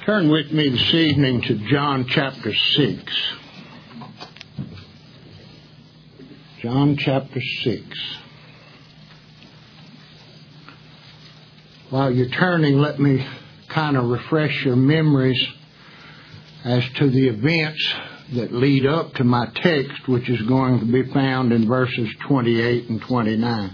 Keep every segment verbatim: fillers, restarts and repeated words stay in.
Turn with me this evening to John chapter six. John chapter six. While you're turning, let me kind of refresh your memories as to the events that lead up to my text, which is going to be found in verses twenty-eight and twenty-nine.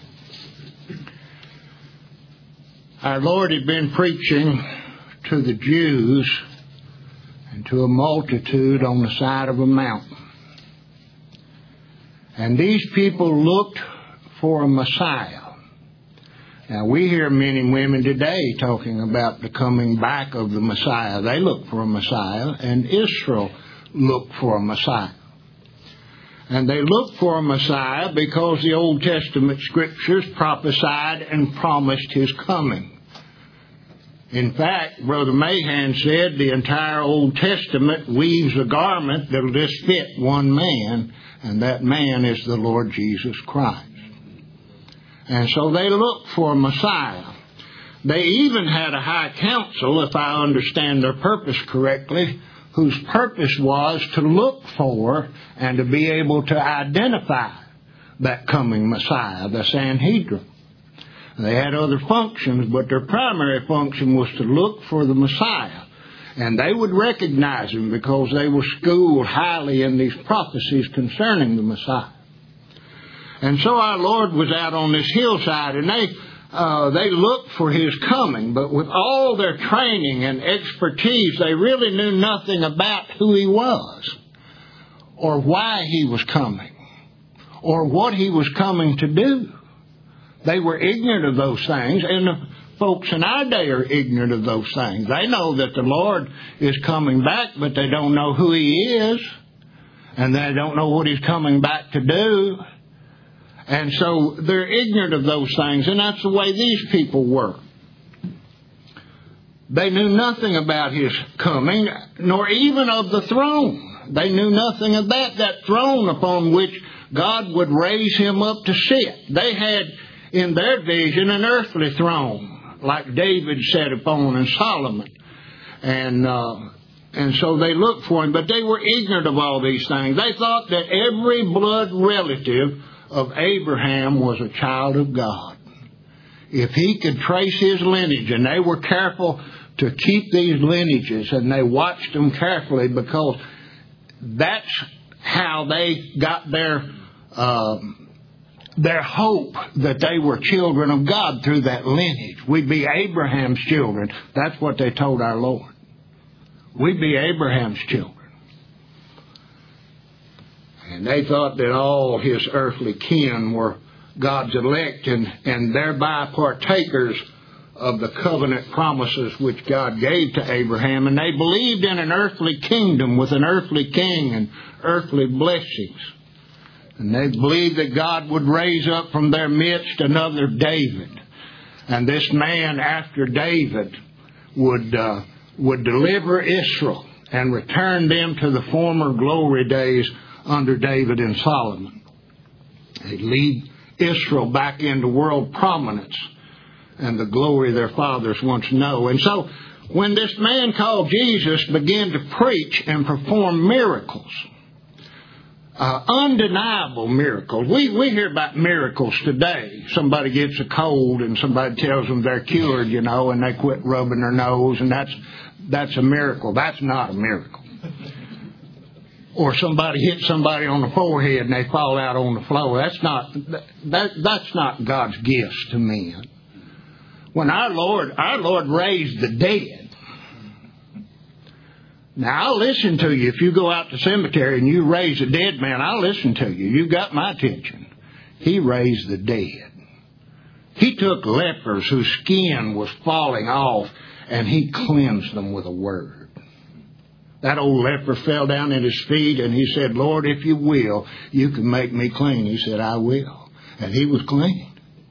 Our Lord had been preaching to the Jews and to a multitude on the side of a mountain. And these people looked for a Messiah. Now, we hear men and women today talking about the coming back of the Messiah. They look for a Messiah, and Israel looked for a Messiah. And they looked for a Messiah because the Old Testament Scriptures prophesied and promised His coming. In fact, Brother Mahan said the entire Old Testament weaves a garment that'll just fit one man, and that man is the Lord Jesus Christ. And so they looked for a Messiah. They even had a high council, if I understand their purpose correctly, whose purpose was to look for and to be able to identify that coming Messiah, the Sanhedrin. They had other functions, but their primary function was to look for the Messiah. And they would recognize Him because they were schooled highly in these prophecies concerning the Messiah. And so our Lord was out on this hillside, and they uh, they looked for His coming. But with all their training and expertise, they really knew nothing about who He was, or why He was coming, or what He was coming to do. They were ignorant of those things, and the folks in our day are ignorant of those things. They know that the Lord is coming back, but they don't know who He is, and they don't know what He's coming back to do. And so they're ignorant of those things, and that's the way these people were. They knew nothing about His coming, nor even of the throne. They knew nothing about that throne upon which God would raise Him up to sit. They had in their vision an earthly throne, like David sat upon and Solomon. And uh, and so they looked for Him, but they were ignorant of all these things. They thought that every blood relative of Abraham was a child of God. If he could trace his lineage, and they were careful to keep these lineages, and they watched them carefully because that's how they got their uh, their hope that they were children of God through that lineage. We'd be Abraham's children. That's what they told our Lord. We'd be Abraham's children. And they thought that all His earthly kin were God's elect and, and thereby partakers of the covenant promises which God gave to Abraham. And they believed in an earthly kingdom with an earthly king and earthly blessings. And they believed that God would raise up from their midst another David. And this man after David would uh, would deliver Israel and return them to the former glory days under David and Solomon. They'd lead Israel back into world prominence and the glory their fathers once knew. And so when this man called Jesus began to preach and perform miracles, uh, undeniable miracles. We, we hear about miracles today. Somebody gets a cold and somebody tells them they're cured, you know, and they quit rubbing their nose, and that's that's a miracle. That's not a miracle. Or somebody hits somebody on the forehead and they fall out on the floor. That's not that that's not God's gifts to men. When our Lord our Lord raised the dead. Now I'll listen to you if you go out to the cemetery and you raise a dead man. I'll listen to you. You got my attention. He raised the dead. He took lepers whose skin was falling off and He cleansed them with a word. That old leper fell down at His feet and he said, Lord, if you will, you can make me clean. He said, I will. And he was clean.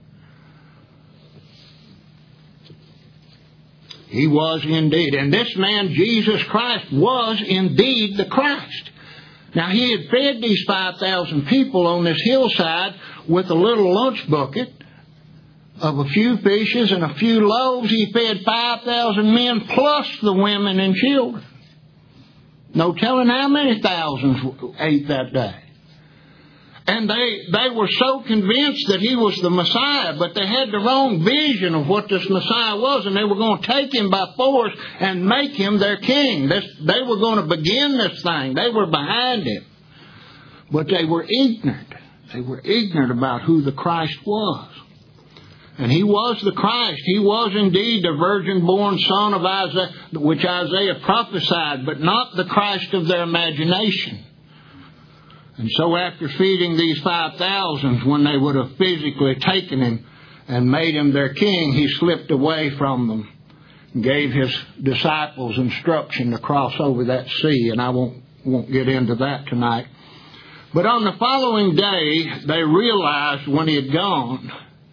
He was indeed. And this man, Jesus Christ, was indeed the Christ. Now, He had fed these five thousand people on this hillside with a little lunch bucket of a few fishes and a few loaves, he fed five thousand men plus the women and children. No telling how many thousands ate that day. And they, they were so convinced that he was the Messiah, but they had the wrong vision of what this Messiah was, and they were going to take him by force and make him their king. This, they were going to begin this thing. They were behind him. But they were ignorant. They were ignorant about who the Christ was. And he was the Christ. He was indeed the virgin-born son of Isaiah, which Isaiah prophesied, but not the Christ of their imagination. And so after feeding these five thousand, when they would have physically taken him and made him their king, he slipped away from them and gave his disciples instruction to cross over that sea. And I won't, won't get into that tonight. But on the following day, they realized when he had gone,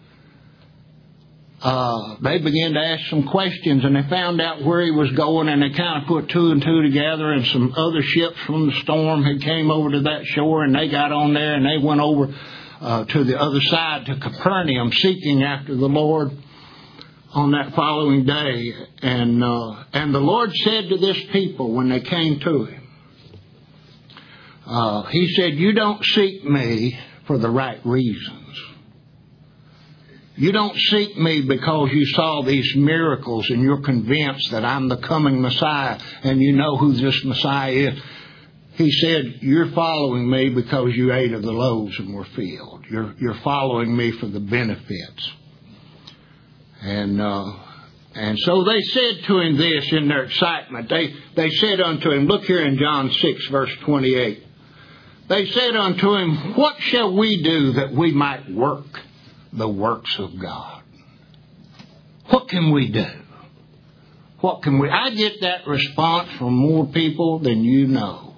Uh, they began to ask some questions, and they found out where he was going, and they kind of put two and two together, and some other ships from the storm had came over to that shore, and they got on there, and they went over uh, to the other side to Capernaum, seeking after the Lord on that following day. And, uh, and the Lord said to this people when they came to him, uh, he said, "You don't seek me for the right reasons. You don't seek me because you saw these miracles and you're convinced that I'm the coming Messiah and you know who this Messiah is." He said, "You're following me because you ate of the loaves and were filled. You're, you're following me for the benefits." And uh, and so they said to him this in their excitement. They, they said unto him, look here in John six, verse twenty-eight. They said unto him, "What shall we do that we might work the works of God?" What can we do? What can we? I get that response from more people than you know.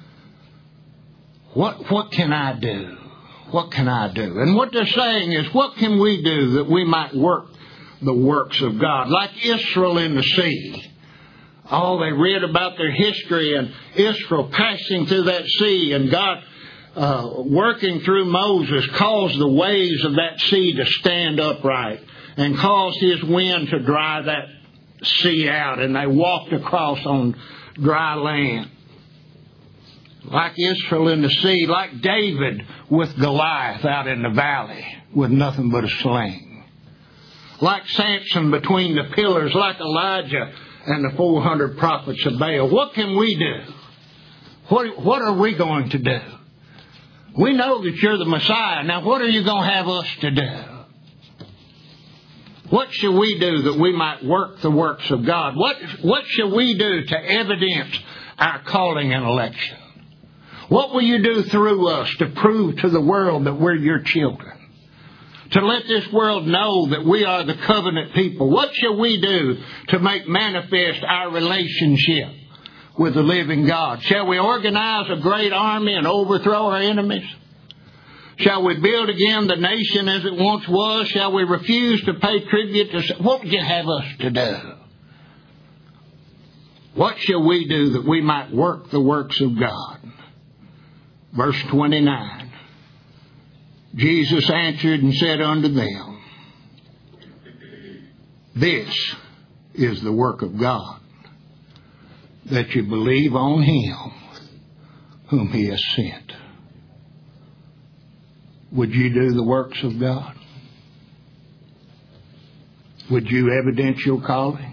What what can I do? What can I do? And what they're saying is, what can we do that we might work the works of God? Like Israel in the sea. Oh, they read about their history and Israel passing through that sea, and God Uh, working through Moses caused the waves of that sea to stand upright and caused his wind to dry that sea out, and they walked across on dry land. Like Israel in the sea, like David with Goliath out in the valley with nothing but a sling. Like Samson between the pillars, like Elijah and the four hundred prophets of Baal. What can we do? What, what are we going to do? We know that you're the Messiah. Now, what are you going to have us to do? What shall we do that we might work the works of God? What, what shall we do to evidence our calling and election? What will you do through us to prove to the world that we're your children? To let this world know that we are the covenant people? What shall we do to make manifest our relationship with the living God? Shall we organize a great army and overthrow our enemies? Shall we build again the nation as it once was? Shall we refuse to pay tribute to... What would you have us to do? What shall we do that we might work the works of God? Verse twenty-nine. Jesus answered and said unto them, "This is the work of God, that you believe on him whom he has sent." Would you do the works of God? Would you evidence your calling?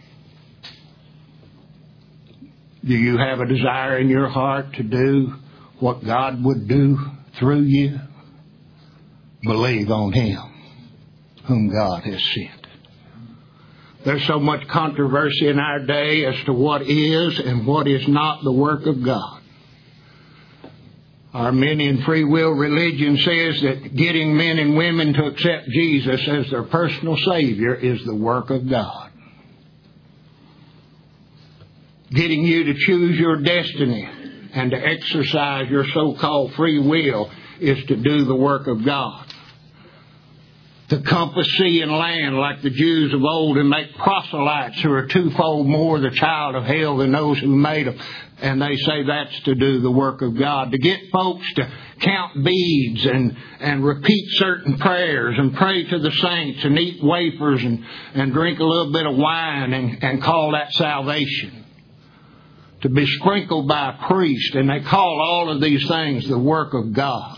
Do you have a desire in your heart to do what God would do through you? Believe on him whom God has sent. There's so much controversy in our day as to what is and what is not the work of God. Arminian free will religion says that getting men and women to accept Jesus as their personal Savior is the work of God. Getting you to choose your destiny and to exercise your so-called free will is to do the work of God. to compass sea and land like the Jews of old and make proselytes who are twofold more the child of hell than those who made them. And they say that's to do the work of God. To get folks to count beads and, and repeat certain prayers and pray to the saints and eat wafers and, and drink a little bit of wine and, and call that salvation. To be sprinkled by a priest, and they call all of these things the work of God.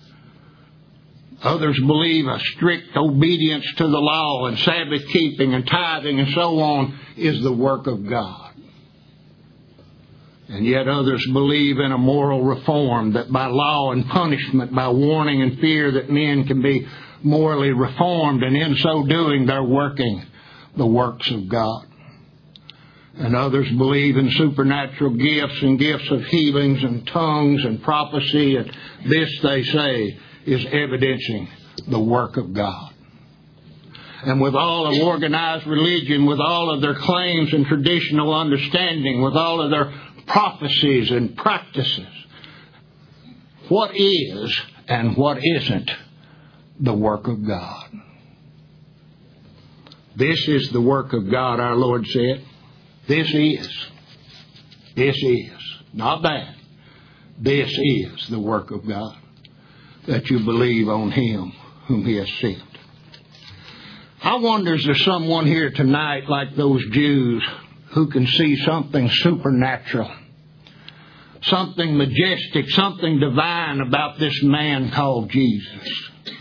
Others believe a strict obedience to the law and Sabbath keeping and tithing and so on is the work of God. And yet others believe in a moral reform, that by law and punishment, by warning and fear, that men can be morally reformed, and in so doing they're working the works of God. And others believe in supernatural gifts and gifts of healings and tongues and prophecy, and this, they say, is evidencing the work of God. And with all of organized religion, with all of their claims and traditional understanding, with all of their prophecies and practices, what is and what isn't the work of God? This is the work of God, our Lord said. This is. This is. Not that. This is the work of God. That you believe on Him whom He has sent. I wonder, is there someone here tonight like those Jews who can see something supernatural, something majestic, something divine about this man called Jesus?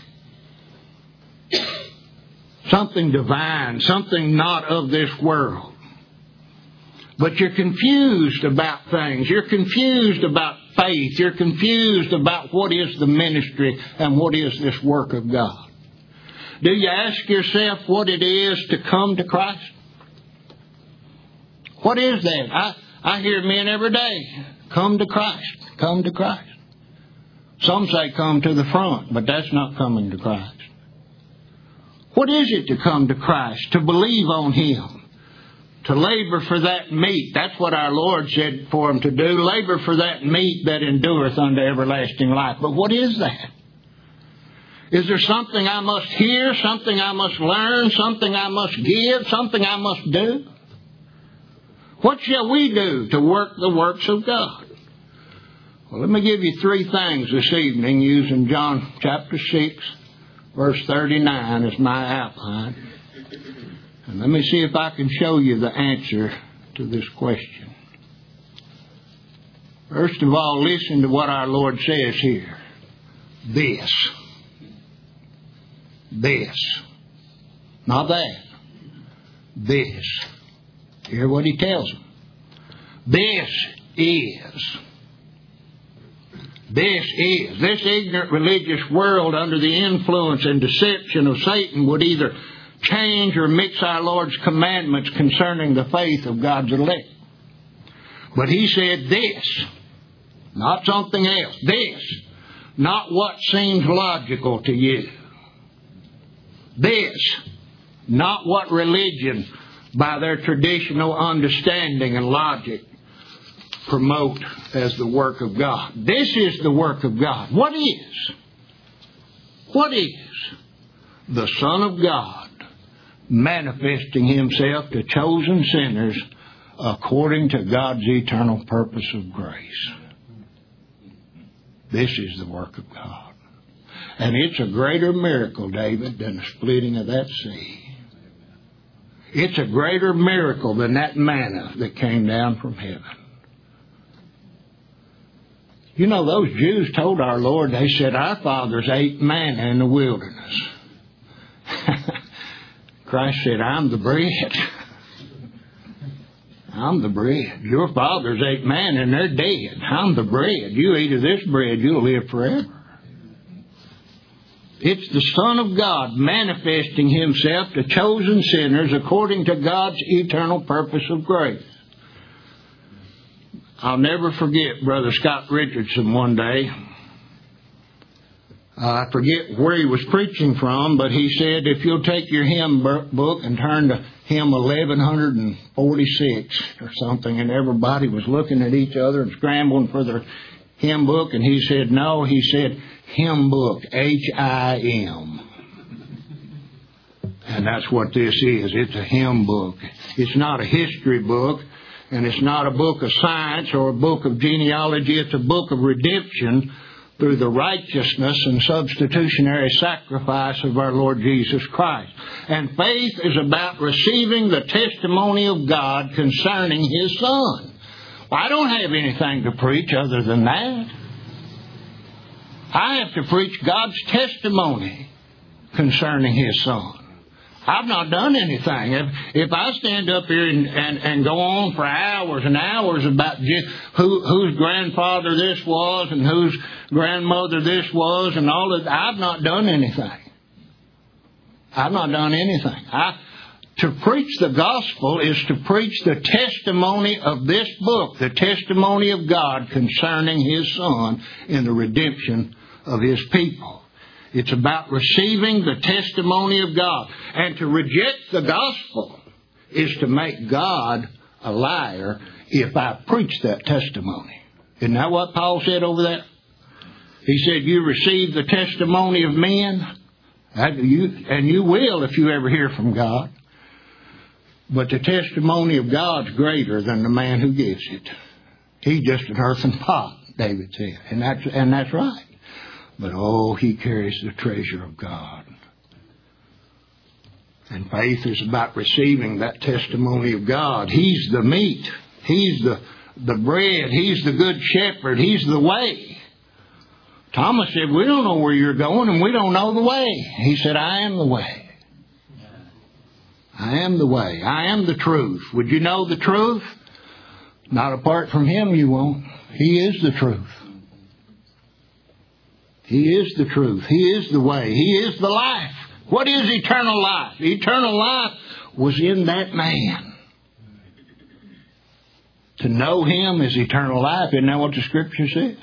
Something divine, something not of this world. But you're confused about things. You're confused about faith. You're confused about what is the ministry and what is this work of God. Do you ask yourself what it is to come to Christ? What is that? I, I hear men every day, come to Christ, come to Christ. Some say come to the front, but that's not coming to Christ. What is it to come to Christ? To believe on Him. To labor for that meat. That's what our Lord said for him to do. Labor for that meat that endureth unto everlasting life. But what is that? Is there something I must hear? Something I must learn? Something I must give? Something I must do? What shall we do to work the works of God? Well, let me give you three things this evening using John chapter six, verse thirty-nine as my outline. And let me see if I can show you the answer to this question. First of all, listen to what our Lord says here. This. This. Not that. This. Hear what He tells them. This is. This is. This ignorant religious world under the influence and deception of Satan would either change or mix our Lord's commandments concerning the faith of God's elect. But He said this, not something else. This, not what seems logical to you. This, not what religion, by their traditional understanding and logic, promote as the work of God. This is the work of God. What is? What is? The Son of God manifesting Himself to chosen sinners according to God's eternal purpose of grace. This is the work of God. And it's a greater miracle, David, than the splitting of that sea. It's a greater miracle than that manna that came down from heaven. You know, those Jews told our Lord, they said, our fathers ate manna in the wilderness. Christ said, I'm the bread. I'm the bread. Your fathers ate manna and they're dead. I'm the bread. You eat of this bread, you'll live forever. It's the Son of God manifesting Himself to chosen sinners according to God's eternal purpose of grace. I'll never forget Brother Scott Richardson one day. Uh, I forget where he was preaching from, but he said, if you'll take your hymn book and turn to hymn eleven forty-six or something, and everybody was looking at each other and scrambling for their hymn book, and he said, no, he said, hymn book, H I M. And that's what this is. It's a hymn book. It's not a history book, and it's not a book of science or a book of genealogy. It's a book of redemption through the righteousness and substitutionary sacrifice of our Lord Jesus Christ. And faith is about receiving the testimony of God concerning His Son. Well, I don't have anything to preach other than that. I have to preach God's testimony concerning His Son. I've not done anything. If, if I stand up here and, and, and go on for hours and hours about who, whose grandfather this was and whose grandmother this was and all of that, I've not done anything. I've not done anything. I, to preach the gospel is to preach the testimony of this book, the testimony of God concerning His Son in the redemption of His people. It's about receiving the testimony of God. And to reject the gospel is to make God a liar if I preach that testimony. Isn't that what Paul said over there? He said, you receive the testimony of men, and you will if you ever hear from God. But the testimony of God's greater than the man who gives it. He's just an earthen pot, David said. And that's, and that's right. But, oh, he carries the treasure of God. And faith is about receiving that testimony of God. He's the meat. He's the, the bread. He's the good shepherd. He's the way. Thomas said, we don't know where you're going and we don't know the way. He said, I am the way. I am the way. I am the truth. Would you know the truth? Not apart from Him you won't. He is the truth. He is the truth. He is the way. He is the life. What is eternal life? Eternal life was in that man. To know Him is eternal life. Isn't that what the Scripture says?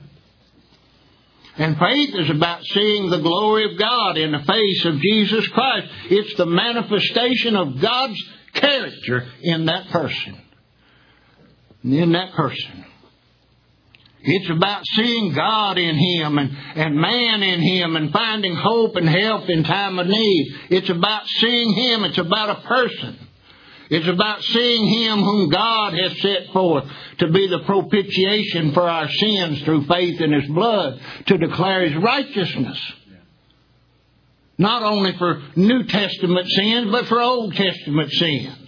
And faith is about seeing the glory of God in the face of Jesus Christ. It's the manifestation of God's character in that person. In that person. It's about seeing God in him and, and man in him and finding hope and help in time of need. It's about seeing Him. It's about a person. It's about seeing Him whom God has set forth to be the propitiation for our sins through faith in His blood, to declare His righteousness. Not only for New Testament sins, but for Old Testament sins.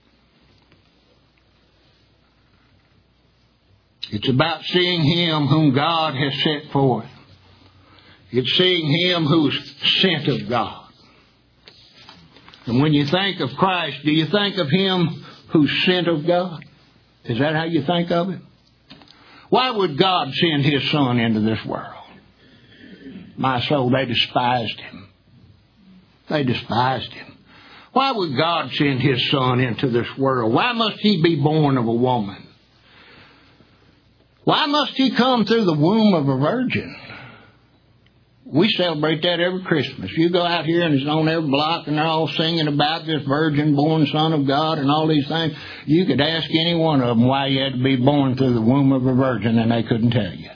It's about seeing Him whom God has set forth. It's seeing Him who's sent of God. And when you think of Christ, do you think of Him who's sent of God? Is that how you think of it? Why would God send His Son into this world? My soul, they despised Him. They despised Him. Why would God send His Son into this world? Why must He be born of a woman? Why must He come through the womb of a virgin? We celebrate that every Christmas. You go out here and it's on every block and they're all singing about this virgin-born Son of God and all these things. You could ask any one of them why you had to be born through the womb of a virgin and they couldn't tell you.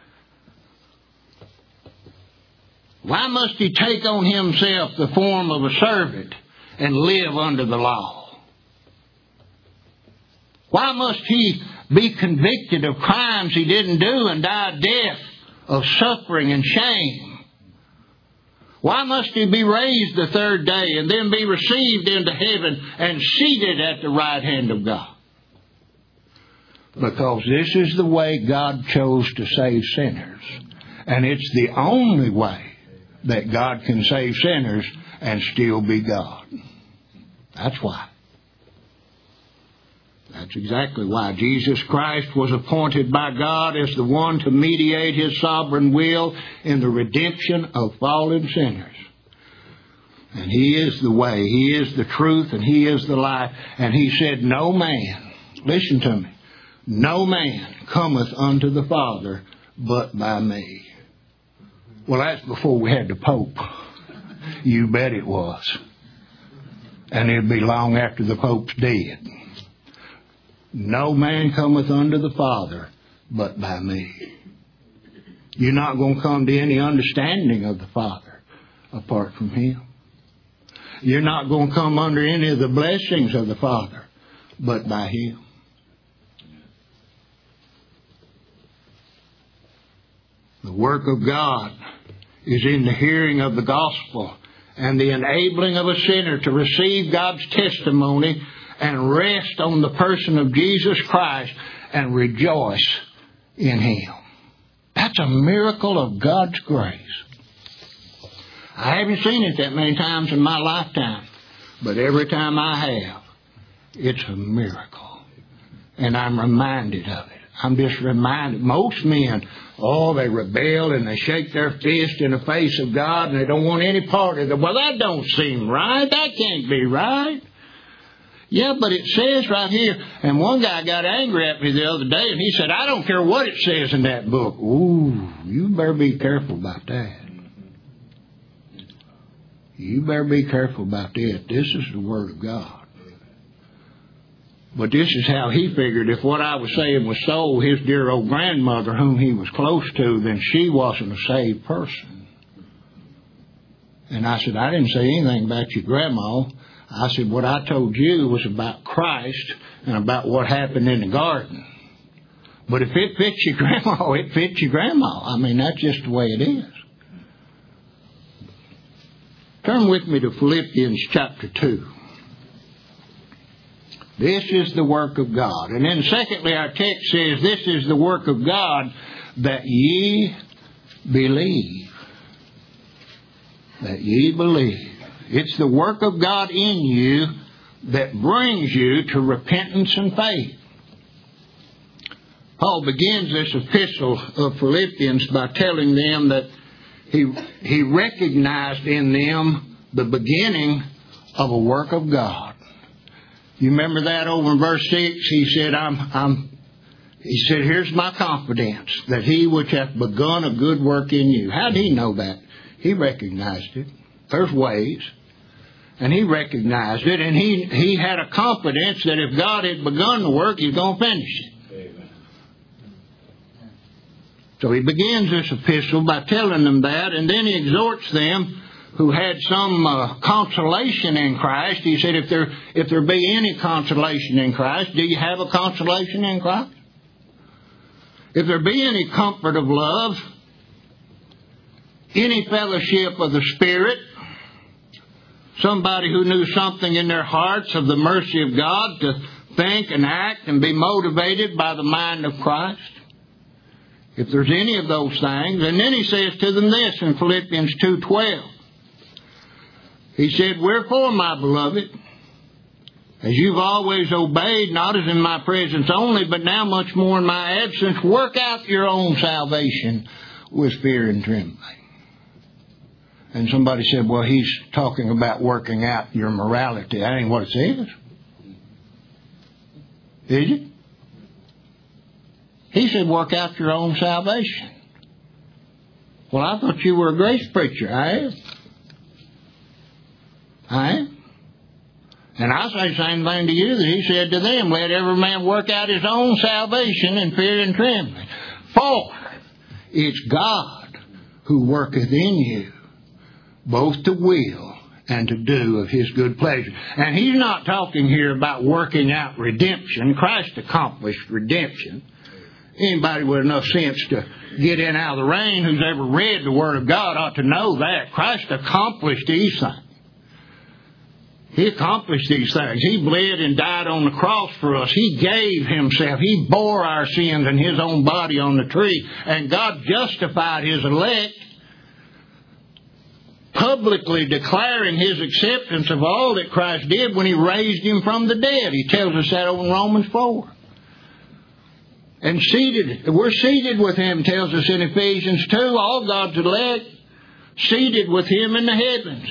Why must He take on Himself the form of a servant and live under the law? Why must He be convicted of crimes He didn't do and die a death of suffering and shame? Why must He be raised the third day and then be received into heaven and seated at the right hand of God? Because this is the way God chose to save sinners. And it's the only way that God can save sinners and still be God. That's why. That's exactly why Jesus Christ was appointed by God as the one to mediate His sovereign will in the redemption of fallen sinners. And He is the way, He is the truth, and He is the life. And He said, no man, listen to me, no man cometh unto the Father but by me. Well, that's before we had the Pope. You bet it was. And it'd be long after the Pope's dead. No man cometh unto the Father but by me. You're not going to come to any understanding of the Father apart from Him. You're not going to come under any of the blessings of the Father, but by Him. The work of God is in the hearing of the gospel and the enabling of a sinner to receive God's testimony and rest on the person of Jesus Christ and rejoice in Him. That's a miracle of God's grace. I haven't seen it that many times in my lifetime, but every time I have, it's a miracle. And I'm reminded of it. I'm just reminded. Most men, oh, they rebel and they shake their fist in the face of God and they don't want any part of it. Well, that don't seem right. That can't be right. Yeah, but it says right here, and one guy got angry at me the other day and he said, I don't care what it says in that book. Ooh, you better be careful about that. You better be careful about that. This is the Word of God. But this is how he figured if what I was saying was so, his dear old grandmother, whom he was close to, then she wasn't a saved person. And I said, I didn't say anything about your grandma. I said, what I told you was about Christ and about what happened in the garden. But if it fits your grandma, it fits your grandma. I mean, that's just the way it is. Turn with me to Philippians chapter two. This is the work of God. And then secondly, our text says, this is the work of God, that ye believe. That ye believe. It's the work of God in you that brings you to repentance and faith. Paul begins this epistle of Philippians by telling them that he, he recognized in them the beginning of a work of God. You remember that over in verse six? He said, I'm, I'm, he said, here's my confidence that he which hath begun a good work in you. How did he know that? He recognized it. There's ways. And he recognized it. And he, he had a confidence that if God had begun the work, He's going to finish it. Amen. So he begins this epistle by telling them that. And then he exhorts them who had some uh, consolation in Christ. He said, if there if there be any consolation in Christ, do you have a consolation in Christ? If there be any comfort of love, any fellowship of the Spirit, somebody who knew something in their hearts of the mercy of God to think and act and be motivated by the mind of Christ. If there's any of those things. And then he says to them this in Philippians two twelve. He said, wherefore, my beloved, as you've always obeyed, not as in my presence only, but now much more in my absence, work out your own salvation with fear and trembling. And somebody said, well, he's talking about working out your morality. That ain't what it says. Is it? He said, work out your own salvation. Well, I thought you were a grace preacher. I am. I am. And I say the same thing to you that he said to them. Let every man work out his own salvation in fear and trembling. For it's God who worketh in you, both to will and to do of His good pleasure. And he's not talking here about working out redemption. Christ accomplished redemption. Anybody with enough sense to get in out of the rain who's ever read the Word of God ought to know that. Christ accomplished these things. He accomplished these things. He bled and died on the cross for us. He gave Himself. He bore our sins in His own body on the tree. And God justified His elect, publicly declaring His acceptance of all that Christ did when He raised Him from the dead. He tells us that over in Romans four. And seated, we're seated with Him, tells us in Ephesians two, all God's elect, seated with Him in the heavens.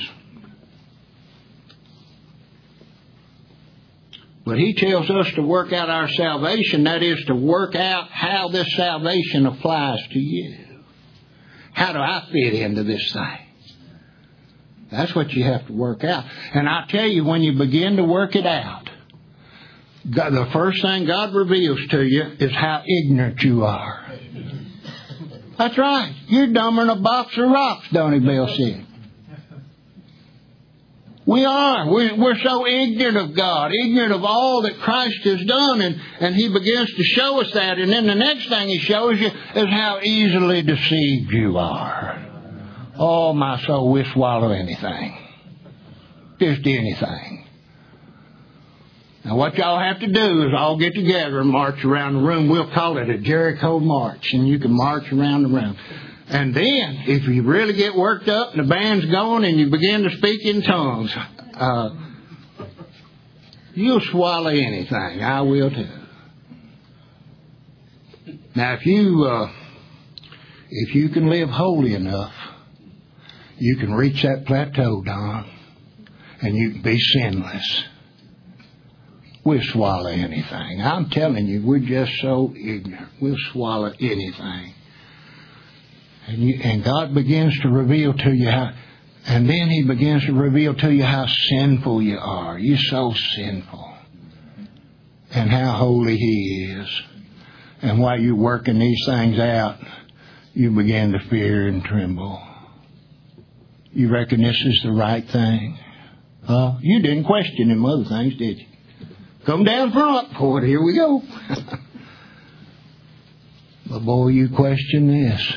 But He tells us to work out our salvation, that is to work out how this salvation applies to you. How do I fit into this thing? That's what you have to work out. And I tell you, when you begin to work it out, God, the first thing God reveals to you is how ignorant you are. That's right. You're dumber than a box of rocks, Donnie Bell said. We are. We're, we're so ignorant of God, ignorant of all that Christ has done, and, and He begins to show us that. And then the next thing He shows you is how easily deceived you are. Oh, my soul, we'll swallow anything. Just anything. Now, what y'all have to do is all get together and march around the room. We'll call it a Jericho march, and you can march around the room. And then, if you really get worked up and the band's going and you begin to speak in tongues, uh, you'll swallow anything. I will too. Now, if you uh, if you can live holy enough, you can reach that plateau, Don, and you can be sinless. We'll swallow anything. I'm telling you, we're just so ignorant. We'll swallow anything. And, you, and God begins to reveal to you how, and then He begins to reveal to you how sinful you are. You're so sinful. And how holy He is. And while you're working these things out, you begin to fear and tremble. You reckon this is the right thing? Uh, you didn't question them other things, did you? Come down front, boy, here we go. But boy, you question this.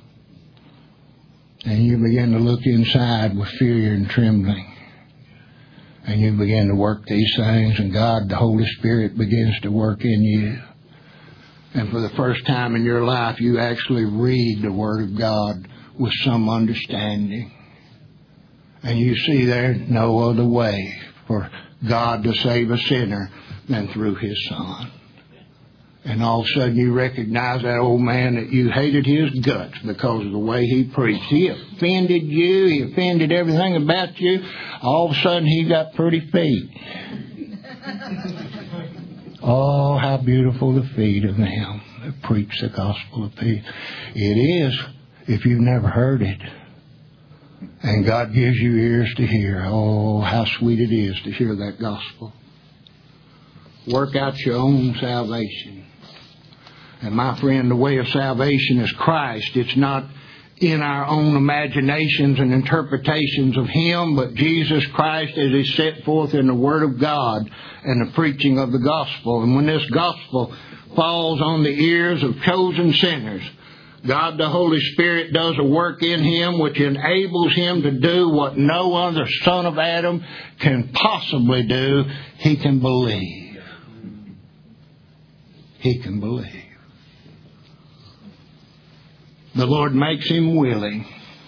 And you begin to look inside with fear and trembling. And you begin to work these things, and God, the Holy Spirit, begins to work in you. And for the first time in your life, you actually read the Word of God with some understanding. And you see there's no other way for God to save a sinner than through His Son. And all of a sudden you recognize that old man that you hated his guts because of the way he preached. He offended you. He offended everything about you. All of a sudden he got pretty feet. Oh, how beautiful the feet of them that preach the gospel of peace. It is, if you've never heard it. And God gives you ears to hear. Oh, how sweet it is to hear that gospel. Work out your own salvation. And my friend, the way of salvation is Christ. It's not in our own imaginations and interpretations of Him, but Jesus Christ as He's set forth in the Word of God and the preaching of the gospel. And when this gospel falls on the ears of chosen sinners, God the Holy Spirit does a work in him which enables him to do what no other son of Adam can possibly do. He can believe. He can believe. The Lord makes him willing.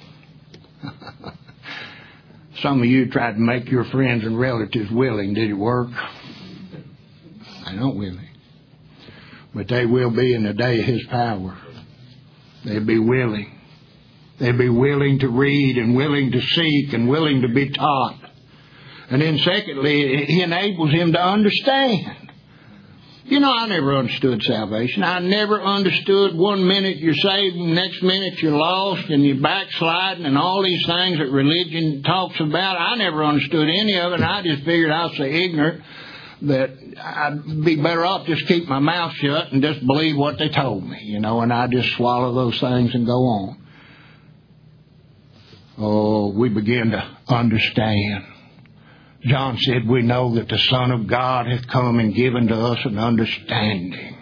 Some of you tried to make your friends and relatives willing. Did it work? I don't really. But they will be in the day of His power. They'll be willing. They'll be willing to read and willing to seek and willing to be taught. And then secondly, He enables him to understand. You know, I never understood salvation. I never understood one minute you're saved and the next minute you're lost and you're backsliding and all these things that religion talks about. I never understood any of it, and I just figured I was so ignorant that I'd be better off just keep my mouth shut and just believe what they told me, you know, and I just swallow those things and go on. Oh, we begin to understand. John said, we know that the Son of God hath come and given to us an understanding.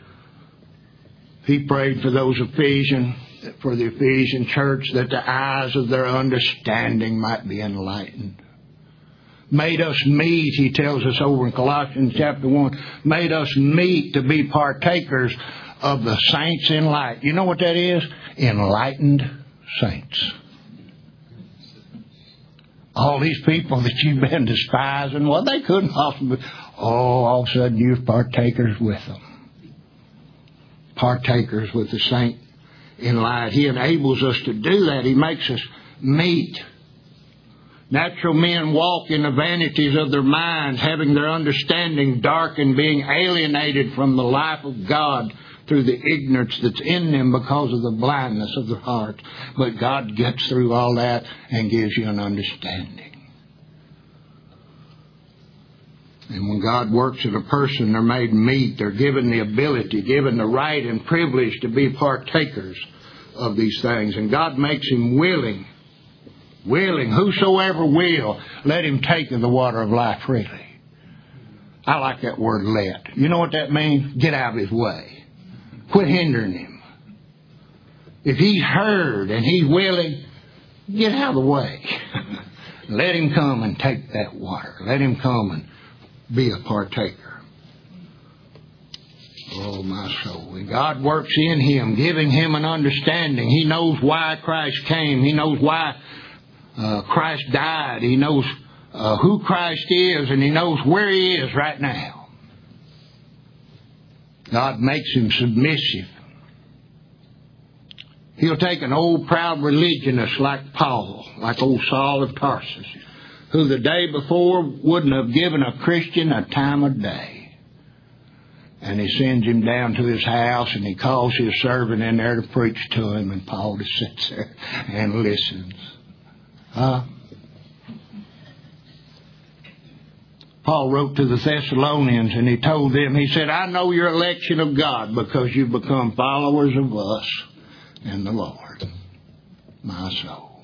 He prayed for those Ephesians, for the Ephesian church, that the eyes of their understanding might be enlightened. Made us meet, he tells us over in Colossians chapter one, made us meet to be partakers of the saints in light. You know what that is? Enlightened saints. All these people that you've been despising, well, they couldn't possibly. Oh, all of a sudden you're partakers with them. Partakers with the saint in light. He enables us to do that. He makes us meet. Natural men walk in the vanities of their minds, having their understanding darkened, being alienated from the life of God through the ignorance that's in them because of the blindness of their heart. But God gets through all that and gives you an understanding. And when God works in a person, they're made meet. They're given the ability, given the right and privilege to be partakers of these things. And God makes him willing. Willing, whosoever will, let him take of the water of life freely. I like that word let. You know what that means? Get out of his way. Quit hindering him. If he's heard and he's willing, get out of the way. Let him come and take that water. Let him come and be a partaker. Oh, my soul. And God works in him, giving him an understanding. He knows why Christ came. He knows why uh, Christ died. He knows uh, who Christ is, and he knows where he is right now. God makes him submissive. He'll take an old proud religionist like Paul, like old Saul of Tarsus, who the day before wouldn't have given a Christian a time of day. And he sends him down to his house, and he calls his servant in there to preach to him, and Paul just sits there and listens. Huh? Paul wrote to the Thessalonians, and he told them, he said, I know your election of God because you've become followers of us and the Lord, my soul.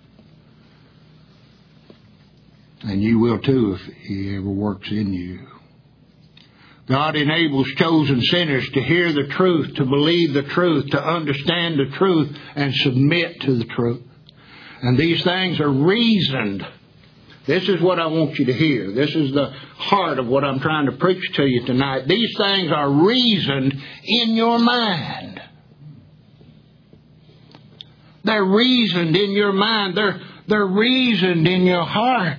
And you will too if he ever works in you. God enables chosen sinners to hear the truth, to believe the truth, to understand the truth, and submit to the truth. And these things are reasoned. This is what I want you to hear. This is the heart of what I'm trying to preach to you tonight. These things are reasoned in your mind. They're reasoned in your mind. They're, they're reasoned in your heart.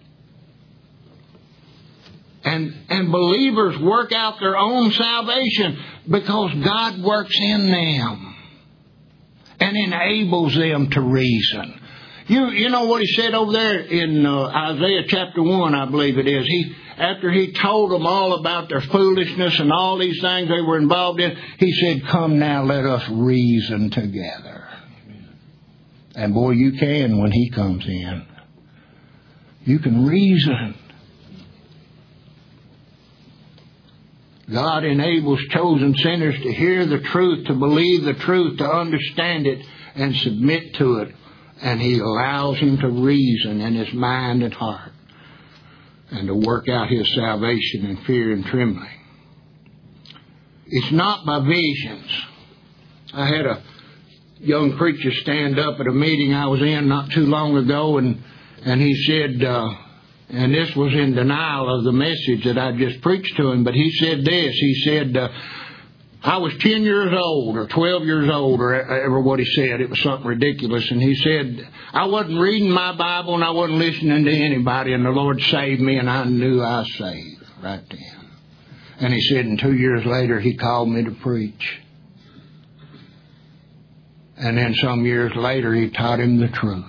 And, and believers work out their own salvation because God works in them and enables them to reason. You, you know what he said over there in uh, Isaiah chapter one, I believe it is. He, after he told them all about their foolishness and all these things they were involved in, he said, come now, let us reason together. And boy, you can when he comes in. You can reason. God enables chosen sinners to hear the truth, to believe the truth, to understand it, and submit to it. And he allows him to reason in his mind and heart and to work out his salvation in fear and trembling. It's not by visions. I had a young preacher stand up at a meeting I was in not too long ago, and, and he said, uh, and this was in denial of the message that I just preached to him, but he said this, he said, uh, I was ten years old or twelve years old or ever what he said. It was something ridiculous. And he said, I wasn't reading my Bible and I wasn't listening to anybody, and the Lord saved me, and I knew I was saved right then. And he said, and two years later he called me to preach. And then some years later he taught him the truth.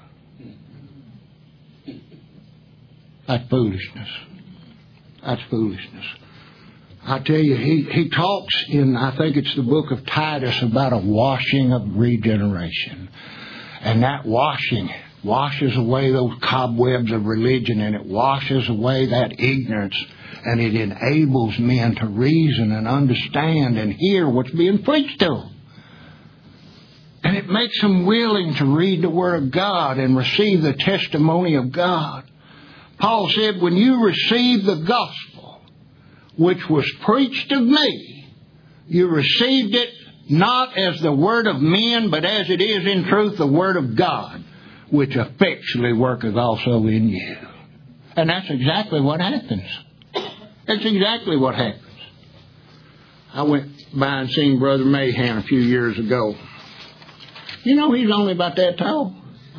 That's foolishness. That's foolishness. I tell you, he, he talks in, I think it's the book of Titus, about a washing of regeneration. And that washing washes away those cobwebs of religion, and it washes away that ignorance, and it enables men to reason and understand and hear what's being preached to them. And it makes them willing to read the Word of God and receive the testimony of God. Paul said, when you receive the gospel, which was preached of me, you received it not as the word of men, but as it is in truth the word of God, which effectually worketh also in you. And that's exactly what happens. That's exactly what happens. I went by and seen Brother Mahan a few years ago. You know, he's only about that tall.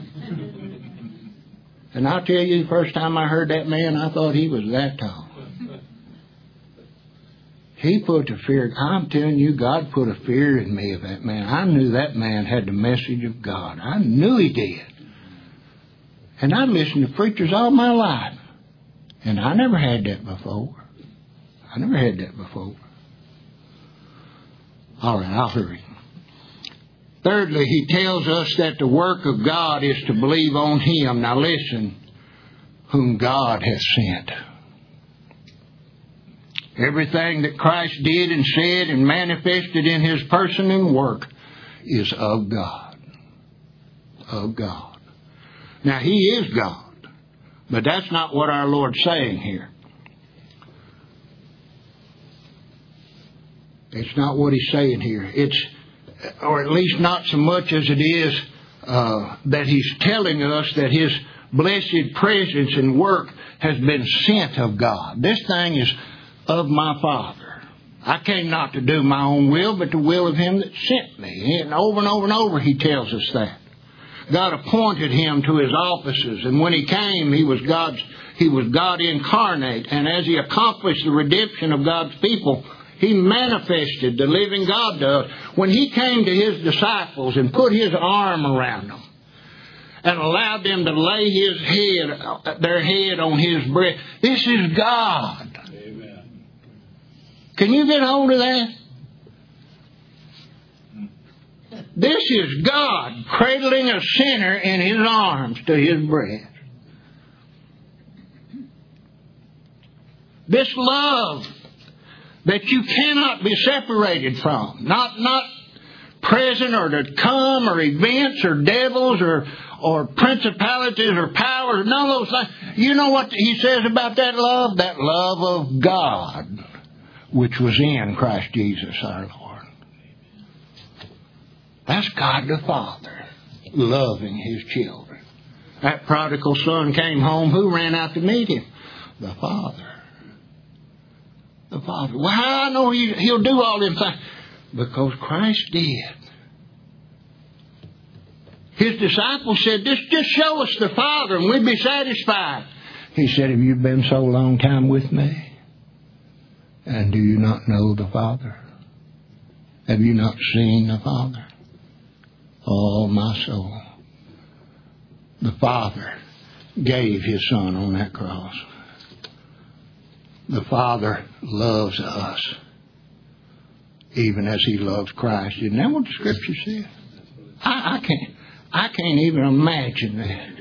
And I'll tell you, the first time I heard that man, I thought he was that tall. He put a fear, I'm telling you, God put a fear in me of that man. I knew that man had the message of God. I knew he did. And I listened to preachers all my life. And I never had that before. I never had that before. All right, I'll hurry. Thirdly, he tells us that the work of God is to believe on him. Now listen, whom God has sent. Everything that Christ did and said and manifested in his person and work is of God. Of God. Now, He is God, but that's not what our Lord's saying here. It's not what He's saying here. It's, or at least not so much as it is uh, that He's telling us that His blessed presence and work has been sent of God. This thing is of my Father. I came not to do my own will, but the will of Him that sent me. And over and over and over He tells us that. God appointed Him to His offices, and when He came, He was God's, He was God incarnate. And as He accomplished the redemption of God's people, He manifested the living God to us. When He came to His disciples and put His arm around them and allowed them to lay His head, their head on His breast, this is God. Can you get hold of that? This is God cradling a sinner in His arms to His breast. This love that you cannot be separated from. Not not present or to come or events or devils or, or principalities or powers. None of those things. You know what He says about that love? That love of God, which was in Christ Jesus our Lord. That's God the Father loving His children. That prodigal son came home. Who ran out to meet him? The Father. The Father. Well, how I know he, He'll do all them things? Because Christ did. His disciples said, just, just show us the Father and we'd be satisfied. He said, have you been so long time with me? And do you not know the Father? Have you not seen the Father? Oh, my soul. The Father gave His Son on that cross. The Father loves us even as He loves Christ. Isn't that what the Scripture says? I, I can't I can't even imagine that.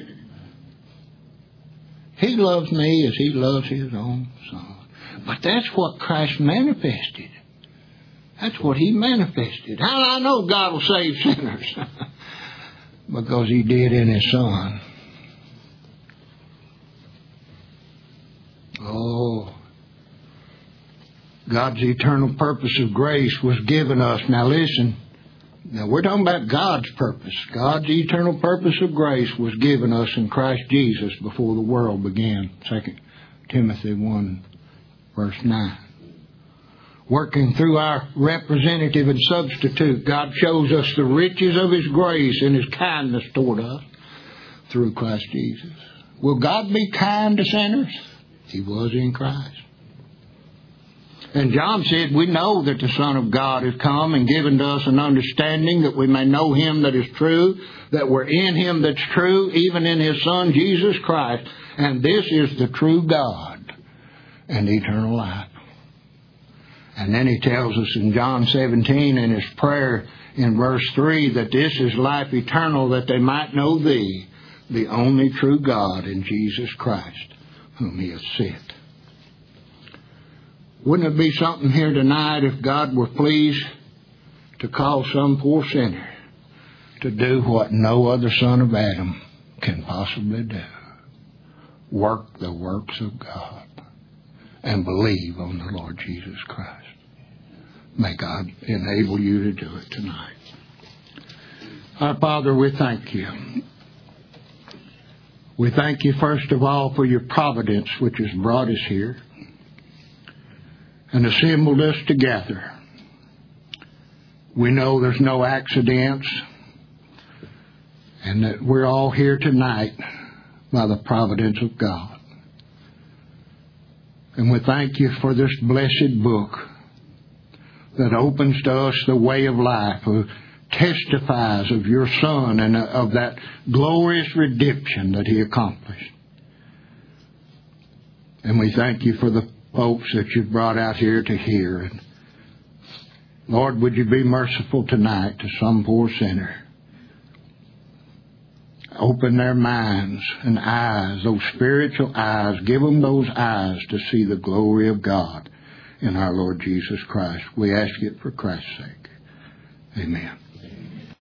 He loves me as He loves His own Son. But that's what Christ manifested. That's what He manifested. How do I know God will save sinners? Because He did in His Son. Oh, God's eternal purpose of grace was given us. Now listen, now we're talking about God's purpose. God's eternal purpose of grace was given us in Christ Jesus before the world began. Second Timothy one, verse nine. Working through our representative and substitute, God shows us the riches of His grace and His kindness toward us through Christ Jesus. Will God be kind to sinners? He was in Christ. And John said, we know that the Son of God has come and given to us an understanding that we may know Him that is true, that we're in Him that's true, even in His Son, Jesus Christ. And this is the true God and eternal life. And then He tells us in John seventeen in His prayer in verse three that this is life eternal, that they might know Thee, the only true God, and Jesus Christ, whom He has sent. Wouldn't it be something here tonight if God were pleased to call some poor sinner to do what no other son of Adam can possibly do? Work the works of God and believe on the Lord Jesus Christ. May God enable you to do it tonight. Our Father, we thank You. We thank You first of all for Your providence which has brought us here and assembled us together. We know there's no accidents and that we're all here tonight by the providence of God. And we thank You for this blessed book that opens to us the way of life, who testifies of Your Son and of that glorious redemption that He accomplished. And we thank You for the folks that You've brought out here to hear. And Lord, would You be merciful tonight to some poor sinner. Open their minds and eyes, those spiritual eyes. Give them those eyes to see the glory of God in our Lord Jesus Christ. We ask it for Christ's sake. Amen.